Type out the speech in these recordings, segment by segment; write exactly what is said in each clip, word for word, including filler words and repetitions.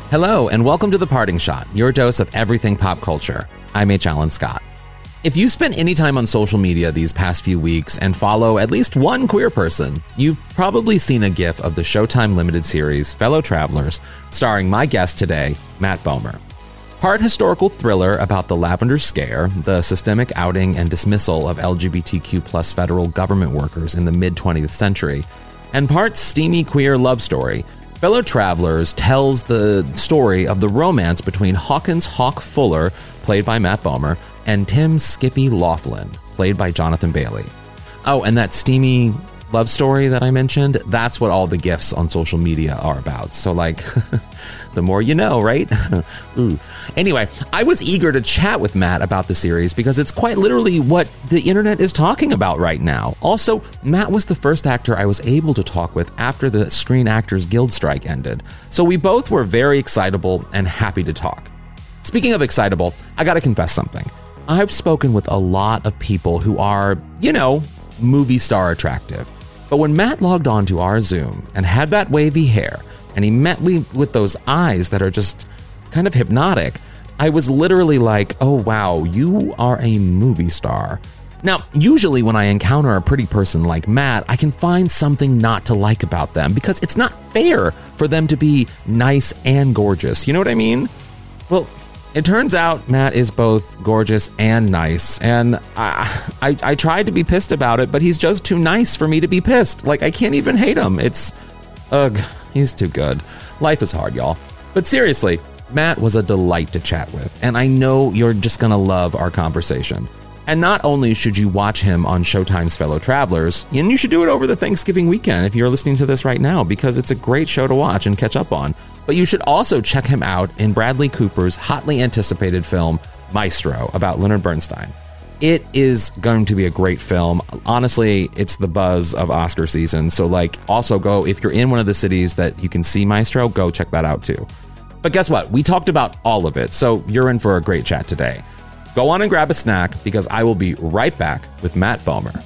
Hello, and welcome to The Parting Shot, your dose of everything pop culture. I'm H. Alan Scott. If you spent any time on social media these past few weeks and follow at least one queer person, you've probably seen a gif of the Showtime limited series Fellow Travelers, starring my guest today, Matt Bomer. Part historical thriller about the Lavender Scare, the systemic outing and dismissal of L G B T Q plus federal government workers in the mid-twentieth century, and part steamy queer love story, Fellow Travelers tells the story of the romance between Hawkins Hawk Fuller, played by Matt Bomer, and Tim Skippy Laughlin, played by Jonathan Bailey. Oh, and that steamy love story that I mentioned, that's what all the GIFs on social media are about. So, like, the more you know, right? Ooh. Anyway, I was eager to chat with Matt about the series because it's quite literally what the internet is talking about right now. Also, Matt was the first actor I was able to talk with after the Screen Actors Guild strike ended. So we both were very excitable and happy to talk. Speaking of excitable, I gotta confess something. I've spoken with a lot of people who are, you know, movie star attractive. But when Matt logged on to our Zoom and had that wavy hair, and he met me with those eyes that are just kind of hypnotic, I was literally like, oh wow, you are a movie star. Now, usually when I encounter a pretty person like Matt, I can find something not to like about them because it's not fair for them to be nice and gorgeous. You know what I mean? Well, it turns out Matt is both gorgeous and nice, and I, I I tried to be pissed about it, but he's just too nice for me to be pissed. Like, I can't even hate him. It's, ugh, he's too good. Life is hard, y'all. But seriously, Matt was a delight to chat with, and I know you're just gonna love our conversation. And not only should you watch him on Showtime's Fellow Travelers, and you should do it over the Thanksgiving weekend if you're listening to this right now, because it's a great show to watch and catch up on. But you should also check him out in Bradley Cooper's hotly anticipated film, Maestro, about Leonard Bernstein. It is going to be a great film. Honestly, it's the buzz of Oscar season. So, like, also go, if you're in one of the cities that you can see Maestro, go check that out too. But guess what? We talked about all of it, so you're in for a great chat today. Go on and grab a snack because I will be right back with Matt Bomer.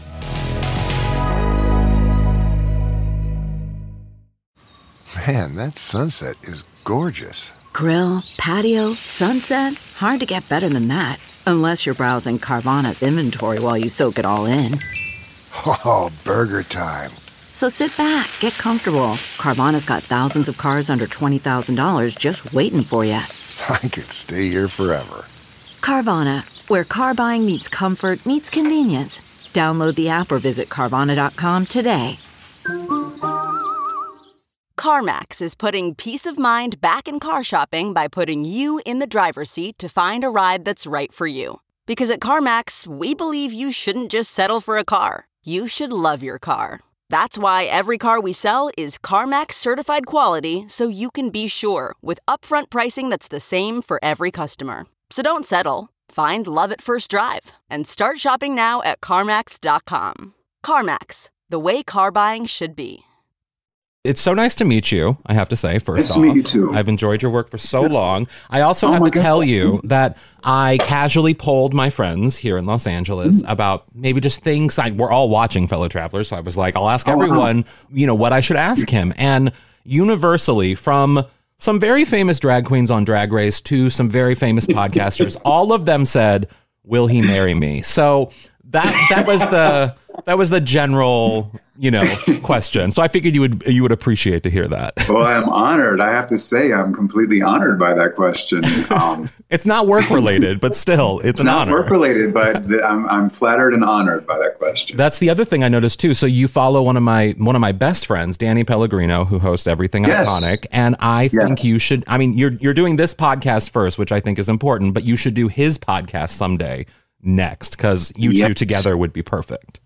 Man, that sunset is gorgeous. Grill, patio, sunset. Hard to get better than that. Unless you're browsing Carvana's inventory while you soak it all in. Oh, burger time. So sit back, get comfortable. Carvana's got thousands of cars under twenty thousand dollars just waiting for you. I could stay here forever. Carvana, where car buying meets comfort meets convenience. Download the app or visit Carvana dot com today. CarMax is putting peace of mind back in car shopping by putting you in the driver's seat to find a ride that's right for you. Because at CarMax, we believe you shouldn't just settle for a car. You should love your car. That's why every car we sell is CarMax certified quality, so you can be sure with upfront pricing that's the same for every customer. So don't settle. Find love at first drive and start shopping now at CarMax dot com. CarMax, the way car buying should be. It's so nice to meet you, I have to say, first nice off. to meet you too. I've enjoyed your work for so long. I also oh have to God. tell you that I casually polled my friends here in Los Angeles mm. about maybe just things. I, we're all watching Fellow Travelers, so I was like, I'll ask oh, everyone, wow. you know, what I should ask him. And universally, from some very famous drag queens on Drag Race to some very famous podcasters, all of them said, will he marry me? So that that was the that was the general, you know, question. So I figured you would you would appreciate to hear that. Well, I'm honored. I have to say, I'm completely honored by that question. Um, it's not work related, but still, it's, it's an not honor. work related, but th- I'm I'm flattered and honored by that question. That's the other thing I noticed too. So you follow one of my one of my best friends, Danny Pellegrino, who hosts Everything yes. Iconic, and I think yes. you should. I mean, you're you're doing this podcast first, which I think is important, but you should do his podcast someday next because you yes. two together would be perfect.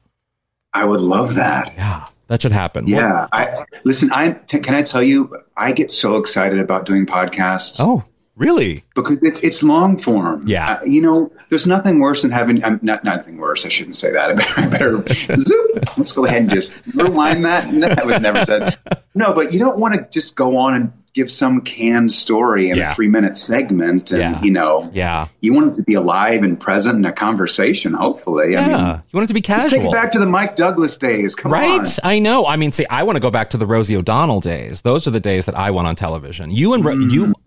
I would love that. Yeah, that should happen. Yeah. I, listen, I t- can I tell you, I get so excited about doing podcasts. Oh, really? Because it's it's long form. Yeah. Uh, you know, there's nothing worse than having, um, not nothing worse. I shouldn't say that. I better, I better zoop. Let's go ahead and just rewind that. No, that was never said. No, but you don't want to just go on and give some canned story in yeah. a three minute segment. And, yeah. you know, yeah. you want it to be alive and present in a conversation, hopefully. Yeah. I mean, you want it to be casual. Let's take it back to the Mike Douglas days. Come right? on. Right. I know. I mean, see, I want to go back to the Rosie O'Donnell days. Those are the days that I want on television. You and mm. you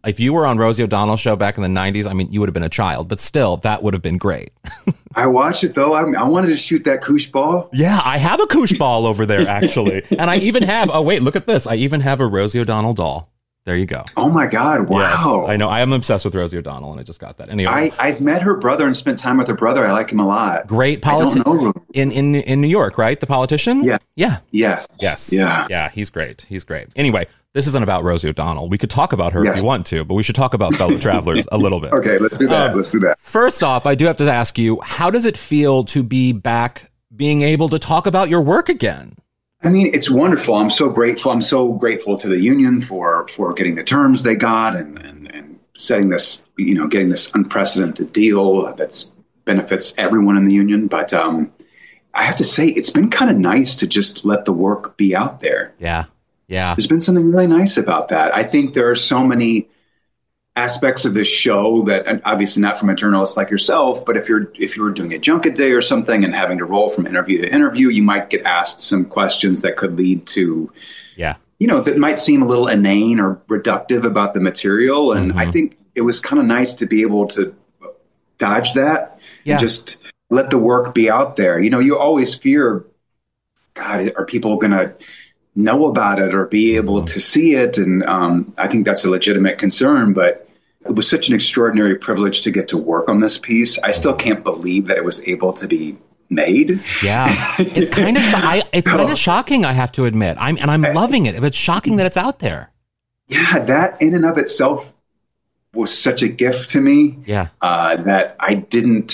if you were on Rosie O'Donnell's show back in the nineties, I mean, you would have been a child, but still, that would have been great. I watched it though. I, I wanted to shoot that koosh ball. Yeah, I have a koosh ball over there actually, and I even have. Oh wait, look at this! I even have a Rosie O'Donnell doll. There you go. Oh my God! Wow. Yes, I know. I am obsessed with Rosie O'Donnell, and I just got that. Anyway, I, I've met her brother and spent time with her brother. I like him a lot. Great politician in, in in New York, right? The politician. Yeah. Yeah. Yes. Yes. Yeah. Yeah. He's great. He's great. Anyway, this isn't about Rosie O'Donnell. We could talk about her yes. if you want to, but we should talk about fellow travelers a little bit. Okay, let's do that. Um, let's do that. First off, I do have to ask you, how does it feel to be back, being able to talk about your work again? I mean, it's wonderful. I'm so grateful. I'm so grateful to the union for for getting the terms they got and, and, and setting this, you know, getting this unprecedented deal that benefits everyone in the union. But um, I have to say, it's been kind of nice to just let the work be out there. Yeah. Yeah. There's been something really nice about that. I think there are so many aspects of this show that, and obviously not from a journalist like yourself, but if you're if you're doing a junket day or something and having to roll from interview to interview, you might get asked some questions that could lead to, yeah, you know, that might seem a little inane or reductive about the material. And mm-hmm. I think it was kind of nice to be able to dodge that yeah. and just let the work be out there. You know, you always fear, God, are people going to know about it or be able mm-hmm. to see it? And um, I think that's a legitimate concern, but it was such an extraordinary privilege to get to work on this piece. I still can't believe that it was able to be made. Yeah, it's kind of I, it's so, kind of shocking, I have to admit. I'm and I'm loving it. But it's shocking that it's out there. Yeah, that in and of itself was such a gift to me. Yeah, uh, that I didn't.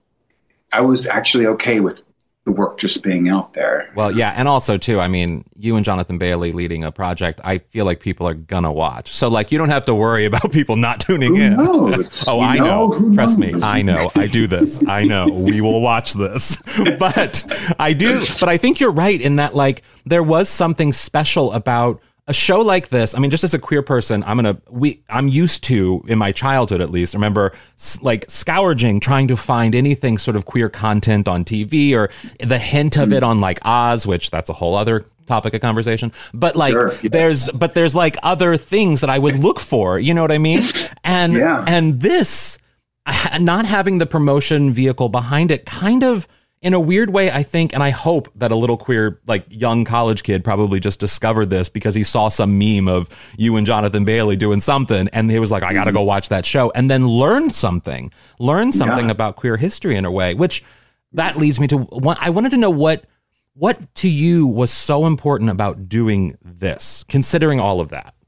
I was actually okay with the work just being out there. Well, yeah, and also too, I mean, you and Jonathan Bailey leading a project, I feel like people are gonna watch. So like, you don't have to worry about people not tuning Who in. Knows? oh, you I know. know. Trust me, I know. I do this. I know. We will watch this. But I do. But I think you're right in that, like, there was something special about a show like this. I mean, just as a queer person, I'm gonna we I'm used to, in my childhood at least, remember like scourging, trying to find anything sort of queer content on T V or the hint of it on like Oz, which that's a whole other topic of conversation. But like sure, yeah. there's but there's like other things that I would look for. You know what I mean? And yeah. and this not having the promotion vehicle behind it kind of, in a weird way, I think, and I hope that a little queer, like young college kid probably just discovered this because he saw some meme of you and Jonathan Bailey doing something. And he was like, I got to go watch that show, and then learn something, learn something yeah. about queer history in a way, which that leads me to what I wanted to know. What, what to you was so important about doing this, considering all of that?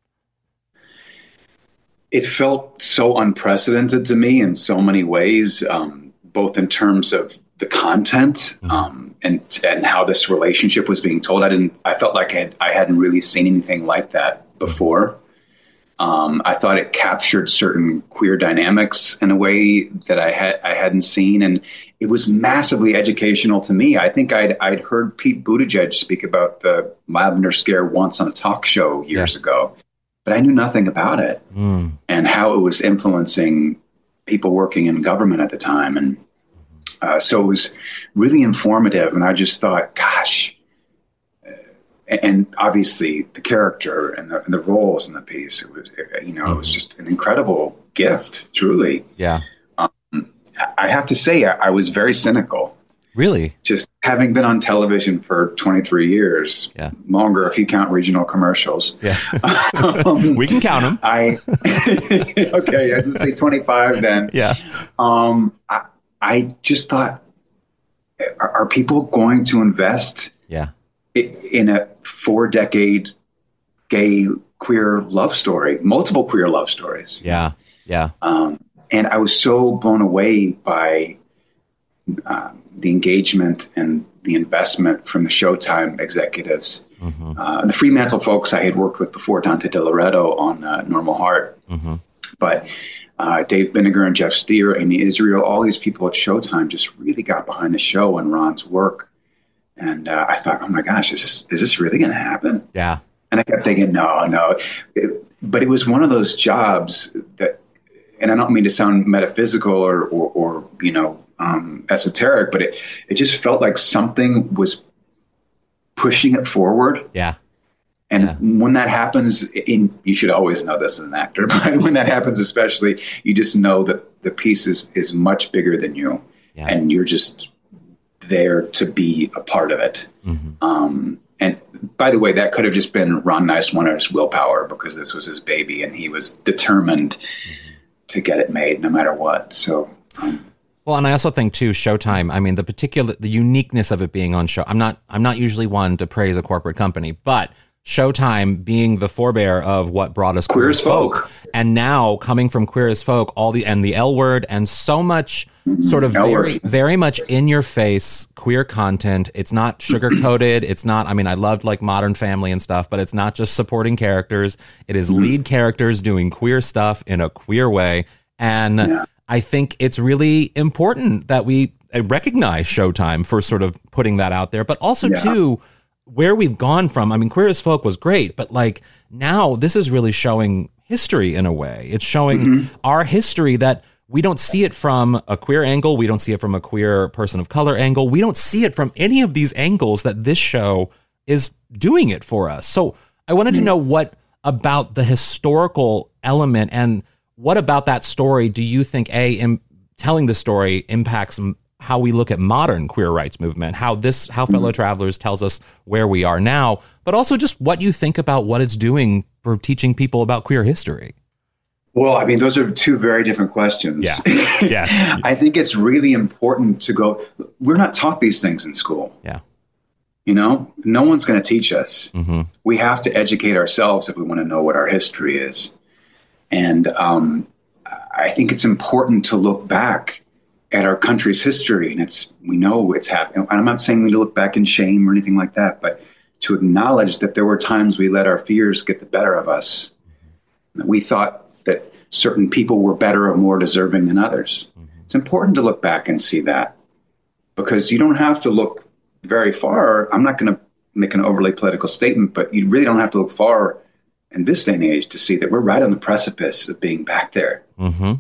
It felt so unprecedented to me in so many ways, um, both in terms of the content um, and and how this relationship was being told. I didn't. I felt like I, had, I hadn't really seen anything like that before. Um, I thought it captured certain queer dynamics in a way that I had I hadn't seen, and it was massively educational to me. I think I'd I'd heard Pete Buttigieg speak about the Lavender Scare once on a talk show years yeah. ago, but I knew nothing about it mm. and how it was influencing people working in government at the time. And Uh, so it was really informative, and I just thought, gosh, uh, and obviously the character and the, and the roles in the piece, it was, you know, mm-hmm. it was just an incredible gift, truly. Yeah. Um, I have to say, I, I was very cynical. Really? Just having been on television for twenty-three years, yeah. longer if you count regional commercials. Yeah. um, we can count them. I okay, I didn't say twenty-five then. Yeah. Um, I, I just thought, are, are people going to invest yeah. in, in a four-decade gay queer love story, multiple queer love stories? Yeah, yeah. Um, and I was so blown away by uh, the engagement and the investment from the Showtime executives. Mm-hmm. Uh, the Fremantle folks I had worked with before, Dante De Loreto on uh, Normal Heart. Mm-hmm. But Uh, Dave Binniger and Jeff Steer, Amy Israel, all these people at Showtime just really got behind the show and Ron's work. And uh, I thought, oh my gosh, is this, is this really going to happen? Yeah. And I kept thinking, no, no. It, but it was one of those jobs that, and I don't mean to sound metaphysical or, or, or you know, um, esoteric, but it, it just felt like something was pushing it forward. Yeah. And Yeah. when that happens, in, you should always know this as an actor, but when that happens, especially, you just know that the piece is, is much bigger than you, Yeah. and you're just there to be a part of it. Mm-hmm. Um, and by the way, that could have just been Ron Nicewander's willpower, because this was his baby, and he was determined mm-hmm. to get it made no matter what. So, um, well, and I also think too, Showtime, I mean, the particular, the uniqueness of it being on show, I'm not, I'm not usually one to praise a corporate company, but Showtime being the forebear of what brought us Queer as Folk. And now coming from Queer as Folk, all the, and the L Word, and so much sort of L very, Word. very much in your face queer content. It's not sugar coated. It's not, I mean, I loved like Modern Family and stuff, but it's not just supporting characters. It is lead characters doing queer stuff in a queer way. And Yeah. I think it's really important that we recognize Showtime for sort of putting that out there, but also Yeah. too, where we've gone from. I mean, Queer as Folk was great, but like now this is really showing history in a way. It's showing Mm-hmm. our history that we don't see it from a queer angle. We don't see it from a queer person of color angle. We don't see it from any of these angles that this show is doing it for us. So I wanted to know what about the historical element and what about that story do you think, A, im- telling the story impacts m- how we look at modern queer rights movement, how this, how Fellow Travelers tells us where we are now, but also just what you think about what it's doing for teaching people about queer history? Well, I mean, those are two very different questions. Yeah. Yeah. I think it's really important to go, we're not taught these things in school. Yeah. You know, no one's going to teach us. Mm-hmm. We have to educate ourselves if we want to know what our history is. And um, I think it's important to look back at our country's history. And it's, we know it's happening. I'm not saying we need to look back in shame or anything like that, but to acknowledge that there were times we let our fears get the better of us. That we thought that certain people were better or more deserving than others. Mm-hmm. It's important to look back and see that, because you don't have to look very far. I'm not going to make an overly political statement, but you really don't have to look far in this day and age to see that we're right on the precipice of being back there. Mm-hmm.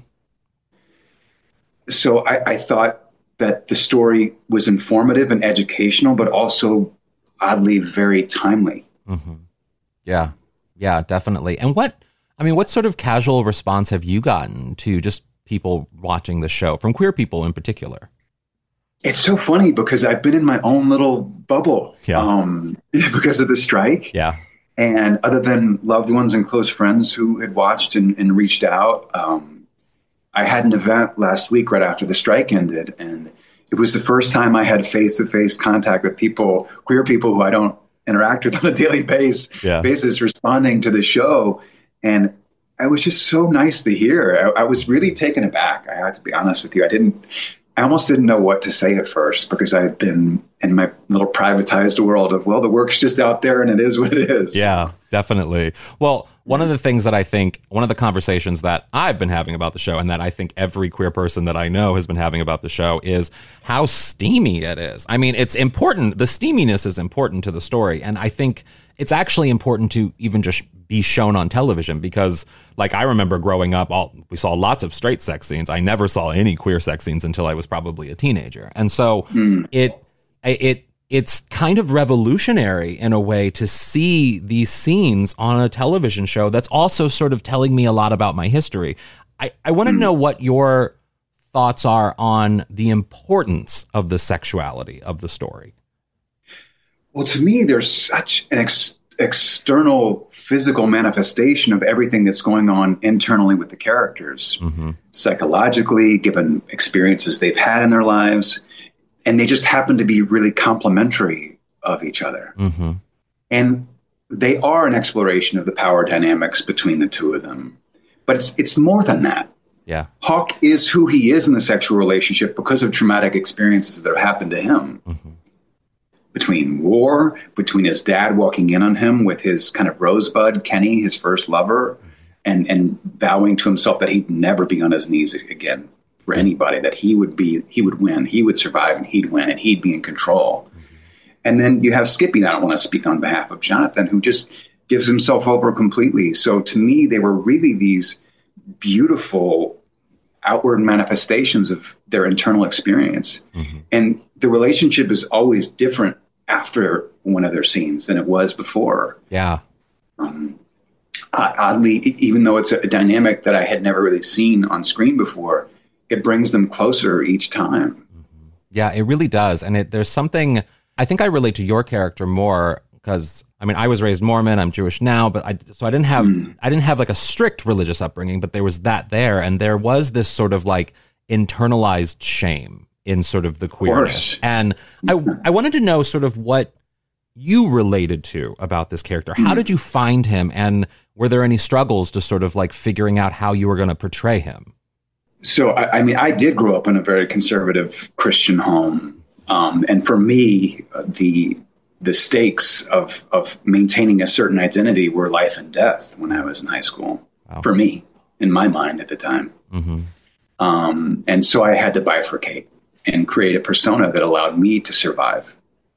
So I, I thought that the story was informative and educational, but also oddly very timely. Mm-hmm. Yeah. Yeah, definitely. And what, I mean, what sort of casual response have you gotten to just people watching the show, from queer people in particular? It's so funny because I've been in my own little bubble Yeah. um, because of the strike. Yeah. And other than loved ones and close friends who had watched and, and reached out, um, I had an event last week right after the strike ended. And it was the first time I had face-to-face contact with people, queer people who I don't interact with on a daily base, Yeah. basis, responding to the show. And it was just so nice to hear. I, I was really taken aback. I have to be honest with you. I didn't, I almost didn't know what to say at first, because I had been in my little privatized world of, well, the work's just out there and it is what it is. Yeah, definitely. Well, one of the things that I think, one of the conversations that I've been having about the show, and that I think every queer person that I know has been having about the show, is how steamy it is. I mean, it's important. The steaminess is important to the story. And I think it's actually important to even just be shown on television, because like I remember growing up, all we saw lots of straight sex scenes. I never saw any queer sex scenes until I was probably a teenager. And so mm. it, it, it's kind of revolutionary in a way to see these scenes on a television show that's also sort of telling me a lot about my history. I, I want to mm. know what your thoughts are on the importance of the sexuality of the story. Well, to me, there's such an ex- external physical manifestation of everything that's going on internally with the characters, mm-hmm. psychologically, given experiences they've had in their lives. And they just happen to be really complementary of each other. Mm-hmm. And they are an exploration of the power dynamics between the two of them. But it's it's more than that. Yeah. Hawk is who he is in the sexual relationship because of traumatic experiences that have happened to him. Mm-hmm. Between war, between his dad walking in on him with his kind of rosebud, Kenny, his first lover, mm-hmm. and, and vowing to himself that he'd never be on his knees again for anybody, that he would be, he would win, he would survive, and he'd win, and he'd be in control. Mm-hmm. And then you have Skippy, and I don't want to speak on behalf of Jonathan, who just gives himself over completely. So to me, they were really these beautiful outward manifestations of their internal experience. Mm-hmm. And the relationship is always different after one of their scenes than it was before. Yeah. um, oddly, even though it's a dynamic that I had never really seen on screen before, it brings them closer each time. Yeah, it really does. And it, there's something, I think I relate to your character more because, I mean, I was raised Mormon, I'm Jewish now, but I, so I didn't have, mm. I didn't have like a strict religious upbringing, but there was that there. And there was this sort of like internalized shame in sort of the queerness. And I, I wanted to know sort of what you related to about this character. How mm. did you find him? And were there any struggles to sort of like figuring out how you were going to portray him? So, I, I mean, I did grow up in a very conservative Christian home. Um, and for me, the the stakes of of maintaining a certain identity were life and death when I was in high school. Wow. For me, in my mind at the time. Mm-hmm. Um, and so I had to bifurcate and create a persona that allowed me to survive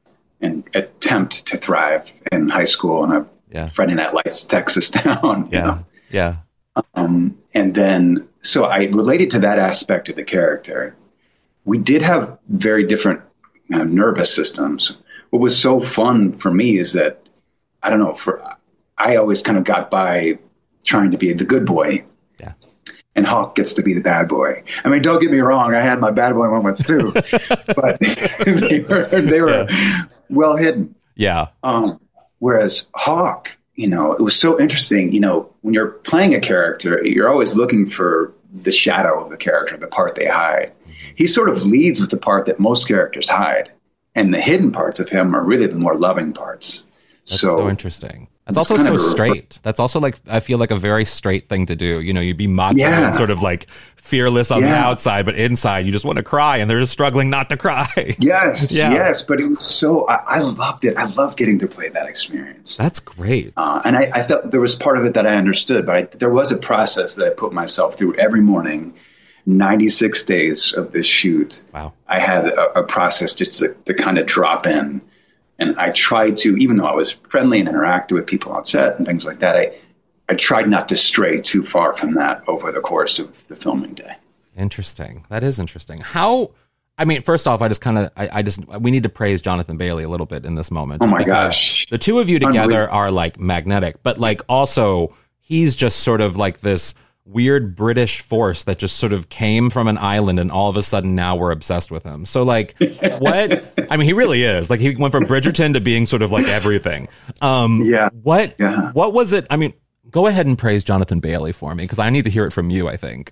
and attempt to thrive in high school in a yeah. Friday Night Lights Texas town. Yeah, you know? yeah. Um, and then, so I related to that aspect of the character. We did have very different uh, nervous systems. What was so fun for me is that, I don't know, for I always kind of got by trying to be the good boy. Yeah. And Hawk gets to be the bad boy. I mean, don't get me wrong. I had my bad boy moments too, but they were, they were yeah. well hidden. Yeah. Um, whereas Hawk, you know, it was so interesting. You know, when you're playing a character, you're always looking for the shadow of the character, the part they hide. Mm-hmm. He sort of leads with the part that most characters hide. And the hidden parts of him are really the more loving parts. That's so, so interesting. That's also so straight. That's also like, I feel like a very straight thing to do. You know, you'd be macho yeah. and sort of like fearless on yeah. the outside, but inside you just want to cry and they're just struggling not to cry. Yes, yeah. yes. But it was so, I, I loved it. I loved getting to play that experience. That's great. Uh, and I, I felt there was part of it that I understood, but I, there was a process that I put myself through every morning. ninety-six days of this shoot. Wow. I had a, a process just to, to kind of drop in. And I tried to, even though I was friendly and interacted with people on set and things like that, I, I tried not to stray too far from that over the course of the filming day. Interesting. That is interesting. How, I mean, first off, I just kind of, I, I just, we need to praise Jonathan Bailey a little bit in this moment. Oh my gosh. The two of you together are like magnetic, but like also he's just sort of like this weird British force that just sort of came from an island and all of a sudden now we're obsessed with him. So like what, I mean, he really is like, he went from Bridgerton to being sort of like everything. Um, yeah. What, yeah. what was it? I mean, go ahead and praise Jonathan Bailey for me, because I need to hear it from you, I think.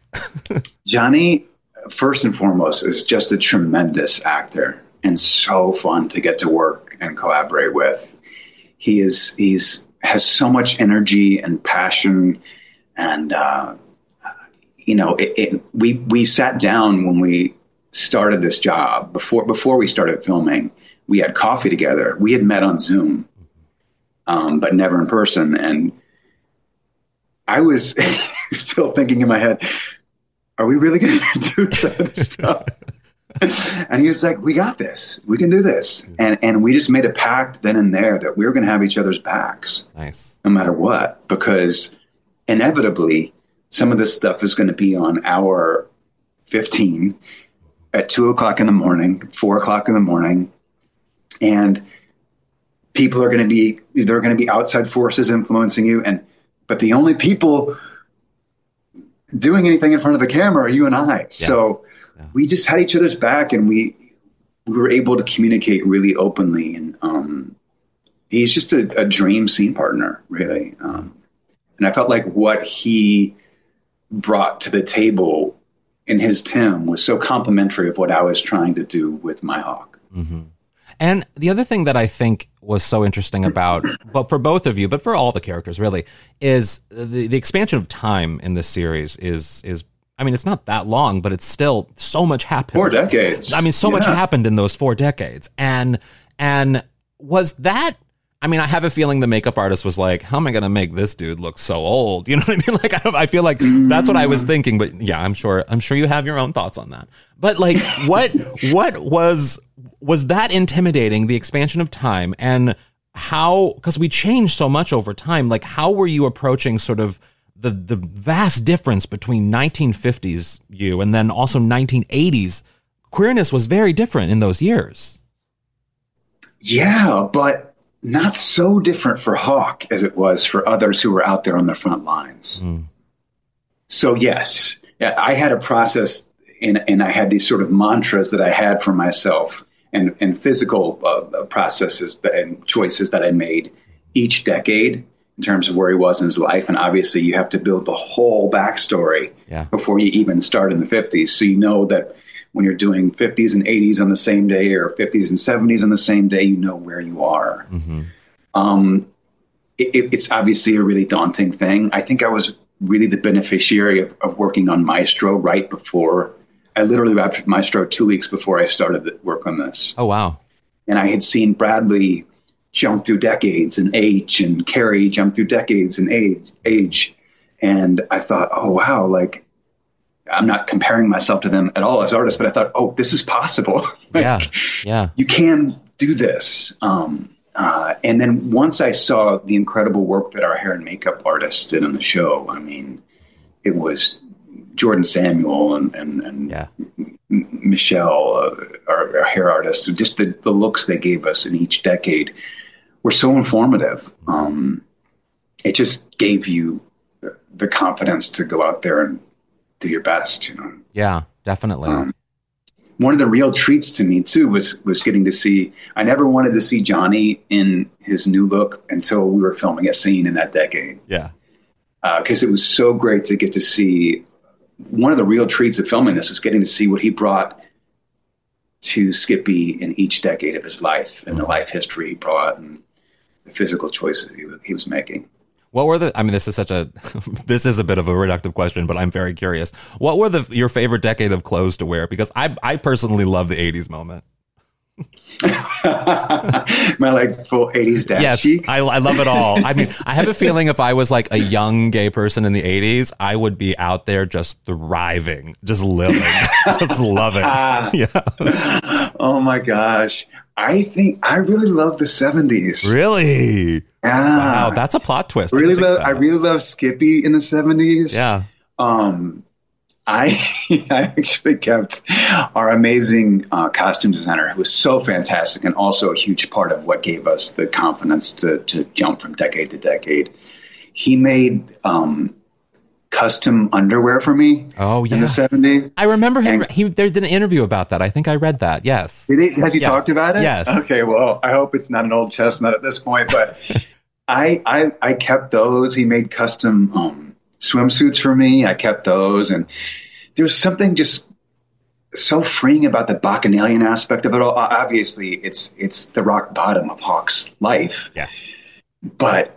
Johnny, first and foremost, is just a tremendous actor and so fun to get to work and collaborate with. He is, he's has so much energy and passion. And, uh, you know, it, it, we we sat down when we started this job. Before before we started filming, we had coffee together. We had met on Zoom, um, but never in person. And I was still thinking in my head, are we really going to do some of this stuff? And he was like, we got this. We can do this. And and we just made a pact then and there that we were going to have each other's backs. Nice. No matter what, because inevitably, some of this stuff is going to be on hour fifteen at two o'clock in the morning, four o'clock in the morning. And people are going to be, there are going to be outside forces influencing you. And, but the only people doing anything in front of the camera are you and I. Yeah. So yeah. we just had each other's back and we, we were able to communicate really openly. And um, he's just a, a dream scene partner, really. Um, And I felt like what he brought to the table in his Tim was so complimentary of what I was trying to do with my Hawk. Mm-hmm. And the other thing that I think was so interesting about, but for both of you, but for all the characters really, is the, the expansion of time in this series is, is, I mean, it's not that long, but it's still so much happened. Four decades. I mean, so yeah. much happened in those four decades. And, and was that, I mean, I have a feeling the makeup artist was like, how am I going to make this dude look so old? You know what I mean? Like, I, I feel like that's what I was thinking, but yeah, I'm sure, I'm sure you have your own thoughts on that. But like, what, what was, was that intimidating, the expansion of time, and how, because we changed so much over time, like how were you approaching sort of the, the vast difference between nineteen fifties you and then also nineteen eighties? Queerness was very different in those years. Yeah, but not so different for Hawk as it was for others who were out there on the front lines. Mm. So yes, I had a process and, and I had these sort of mantras that I had for myself and, and physical uh, processes and choices that I made each decade in terms of where he was in his life. And obviously you have to build the whole backstory yeah. before you even start in the fifties. So you know that when you're doing fifties and eighties on the same day or fifties and seventies on the same day, you know where you are. Mm-hmm. Um, it, it's obviously a really daunting thing. I think I was really the beneficiary of, of working on Maestro right before. I literally wrapped Maestro two weeks before I started work on this. Oh, wow. And I had seen Bradley jump through decades and age, and Carrie jump through decades and age, age. And I thought, oh, wow, like, I'm not comparing myself to them at all as artists, but I thought, oh, this is possible. Like, yeah, yeah. You can do this. Um, uh, and then once I saw the incredible work that our hair and makeup artists did on the show, I mean, it was Jordan Samuel and, and, and yeah. M- Michelle, uh, our, our hair artist, just the, the looks they gave us in each decade were so informative. Um, it just gave you the confidence to go out there and do your best, you know? Yeah, definitely. Um, one of the real treats to me too was, was getting to see, I never wanted to see Johnny in his new look until we were filming a scene in that decade. Yeah. Uh, cause it was so great to get to see. One of the real treats of filming this was getting to see what he brought to Skippy in each decade of his life and the life history he brought and the physical choices he, he was making. What were the, I mean, this is such a, this is a bit of a reductive question, but I'm very curious. What were the, your favorite decade of clothes to wear? Because I, I personally love the eighties moment. My like full eighties dad yes, cheek. I, I love it all. I mean, I have a feeling if I was like a young gay person in the eighties, I would be out there just thriving, just living, just loving. Yeah. Oh my gosh. I think I really love the seventies. Really? Yeah. Wow, that's a plot twist. Really love. I really love Skippy in the seventies. Yeah. Um, I I actually kept our amazing uh, costume designer, who was so fantastic and also a huge part of what gave us the confidence to to jump from decade to decade. He made um, custom underwear for me. Oh yeah, in the seventies. I remember him. And he there did an interview about that. I think I read that. Yes. Did he, has he yes. talked about it? Yes. Okay. Well, I hope it's not an old chestnut at this point, but I, I I kept those. He made custom um, swimsuits for me. I kept those, and there's something just so freeing about the Bacchanalian aspect of it all. Obviously, it's it's the rock bottom of Hawk's life. Yeah. But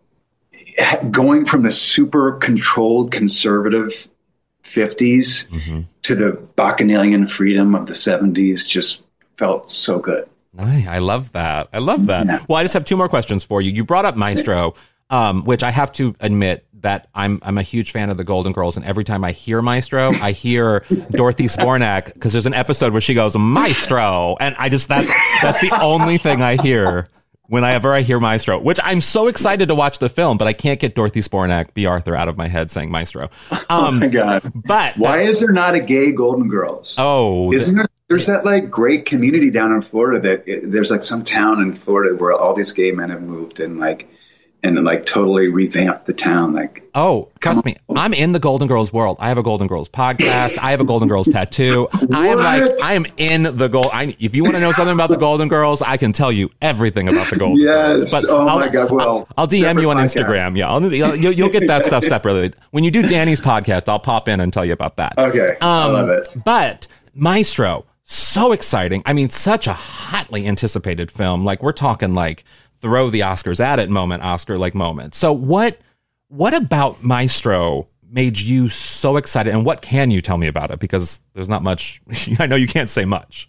going from the super controlled conservative fifties mm-hmm. to the Bacchanalian freedom of the seventies just felt so good. I love that. I love that. Yeah. Well, I just have two more questions for you. You brought up Maestro, um, which I have to admit that I'm I'm a huge fan of the Golden Girls, and every time I hear Maestro, I hear Dorothy Spornak, because there's an episode where she goes Maestro, and I just that's that's the only thing I hear whenever I hear Maestro, which I'm so excited to watch the film, but I can't get Dorothy Spornak, B. Arthur, out of my head saying Maestro. Um, oh my God. But why is there not a gay Golden Girls? Oh, isn't there? There's that like great community down in Florida that it, there's like some town in Florida where all these gay men have moved and like, and then like totally revamped the town. Like, oh, trust me, I'm in the Golden Girls world. I have a Golden Girls podcast. I have a Golden Girls tattoo. I am like, I am in the gold. I, if you want to know something about the Golden Girls, I can tell you everything about the Golden yes. Girls. But oh I'll, my God. Well, I'll, I'll D M you on podcast. Instagram. Yeah, I'll, you'll, you'll get that stuff separately. When you do Danny's podcast, I'll pop in and tell you about that. Okay, um, I love it. But Maestro, so exciting. I mean, such a hotly anticipated film. Like, we're talking like throw the Oscars at it moment, Oscar like moment. So what what about Maestro made you so excited, and what can you tell me about it? Because there's not much. I know you can't say much.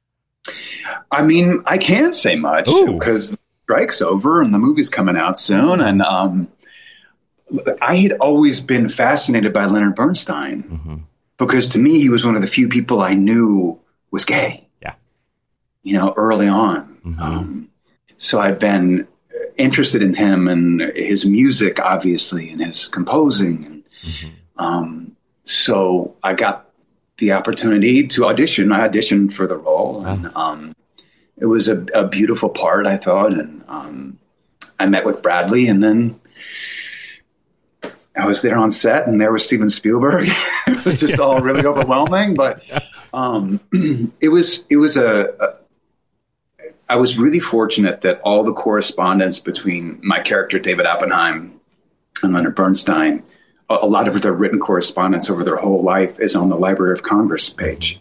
I mean, I can say much because the strike's over and the movie's coming out soon. And um, I had always been fascinated by Leonard Bernstein mm-hmm. because to me, he was one of the few people I knew was gay. Yeah. You know, early on. Mm-hmm. Um, so I'd been interested in him and his music, obviously, and his composing. And mm-hmm. um, so I got the opportunity to audition. I auditioned for the role, wow. and um, it was a, a beautiful part, I thought. And um, I met with Bradley, and then I was there on set, and there was Steven Spielberg. It was just all really overwhelming, but um, it was it was a, a. I was really fortunate that all the correspondence between my character David Oppenheim and Leonard Bernstein, a, a lot of their written correspondence over their whole life is on the Library of Congress page.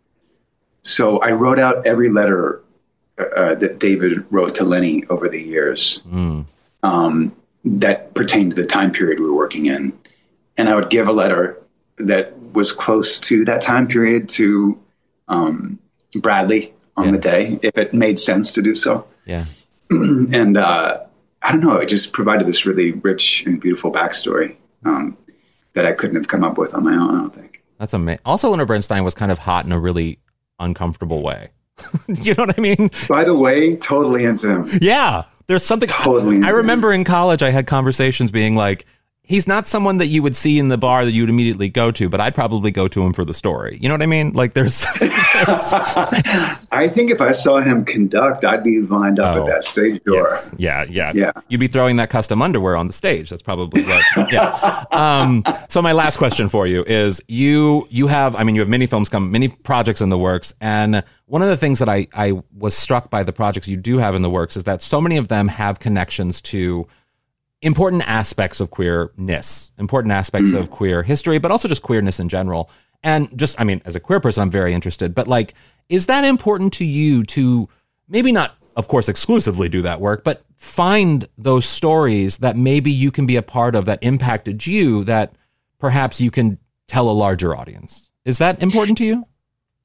So I wrote out every letter uh, that David wrote to Lenny over the years. Mm. Um, that pertained to the time period we were working in. And I would give a letter that was close to that time period to um, Bradley on yeah. the day, if it made sense to do so. Yeah. And uh, I don't know, it just provided this really rich and beautiful backstory um, that I couldn't have come up with on my own, I don't think. That's amazing. Also, Leonard Bernstein was kind of hot in a really uncomfortable way. You know what I mean? By the way, totally into him. Yeah. There's something totally. I remember in college, I had conversations being like, he's not someone that you would see in the bar that you would immediately go to, but I'd probably go to him for the story. You know what I mean? Like there's. there's I think if I saw him conduct, I'd be lined up oh, at that stage door. Yes. Yeah, yeah, yeah. You'd be throwing that custom underwear on the stage. That's probably what. Yeah. Um, so my last question for you is: you you have, I mean, you have many films come, many projects in the works, and one of the things that I I was struck by the projects you do have in the works is that so many of them have connections to important aspects of queerness, important aspects mm. of queer history, but also just queerness in general. And just, I mean, as a queer person, I'm very interested, but like, is that important to you to maybe not, of course, exclusively do that work, but find those stories that maybe you can be a part of that impacted you that perhaps you can tell a larger audience? Is that important to you?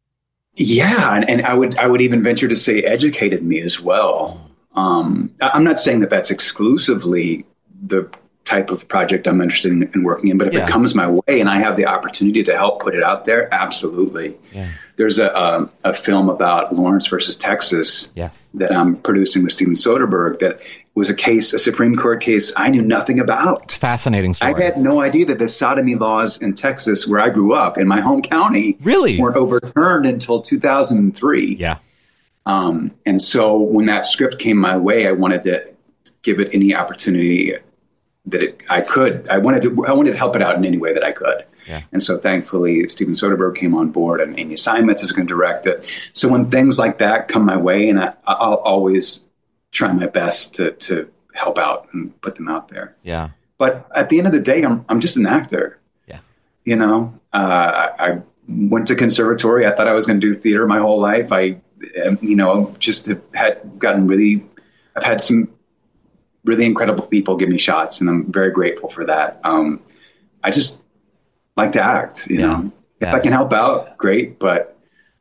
Yeah. And, and I would, I would even venture to say educated me as well. Um, I'm not saying that that's exclusively the type of project I'm interested in, in working in, but if yeah. it comes my way and I have the opportunity to help put it out there, absolutely. Yeah. There's a, a a film about Lawrence versus Texas yes. that I'm producing with Steven Soderbergh that was a case, a Supreme Court case I knew nothing about. It's a fascinating story. I had no idea that the sodomy laws in Texas, where I grew up, in my home county, really weren't overturned until two thousand three. Yeah. Um, and so when that script came my way, I wanted to give it any opportunity that it, I could. I wanted to. I wanted to help it out in any way that I could. Yeah. And so thankfully, Steven Soderbergh came on board, and Amy Simons is going to direct it. So when things like that come my way, and I, I'll always try my best to to help out and put them out there. Yeah. But at the end of the day, I'm I'm just an actor. Yeah. You know, uh, I, I went to conservatory. I thought I was going to do theater my whole life. I, you know, just have had gotten really. I've had some really incredible people give me shots, and I'm very grateful for that. Um, I just like to act, you yeah. know, if yeah. I can help out, great. But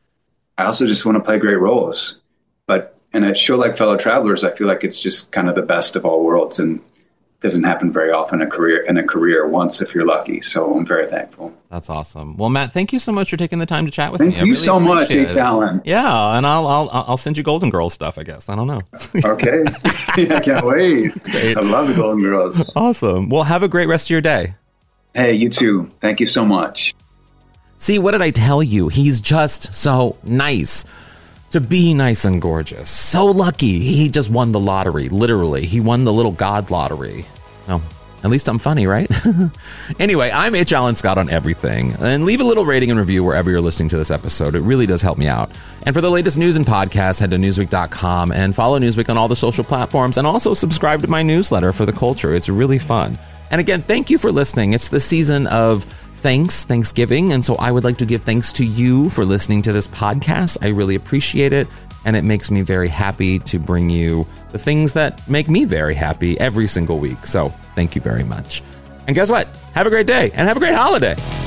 I also just want to play great roles. But in a show like Fellow Travelers, I feel like it's just kind of the best of all worlds, and it doesn't happen very often in a career in a career once if you're lucky. So I'm very thankful. That's awesome. Well, Matt, thank you so much for taking the time to chat with thank me. Thank you really so much, H. Allen. Yeah, and I'll I'll I'll send you Golden Girls stuff, I guess. I don't know. Okay. I can't wait. Great. I love the Golden Girls. Awesome. Well, have a great rest of your day. Hey, you too. Thank you so much. See, what did I tell you? He's just so nice. To be nice and gorgeous. So lucky. He just won the lottery, literally. He won the little God lottery. No, at least I'm funny, right? Anyway, I'm H. Allen Scott on everything. And leave a little rating and review wherever you're listening to this episode. It really does help me out. And for the latest news and podcasts, head to newsweek dot com and follow Newsweek on all the social platforms. And also subscribe to my newsletter for the culture. It's really fun. And again, thank you for listening. It's the season of thanks, Thanksgiving. And so I would like to give thanks to you for listening to this podcast. I really appreciate it. And it makes me very happy to bring you the things that make me very happy every single week. So thank you very much. And guess what? Have a great day and have a great holiday.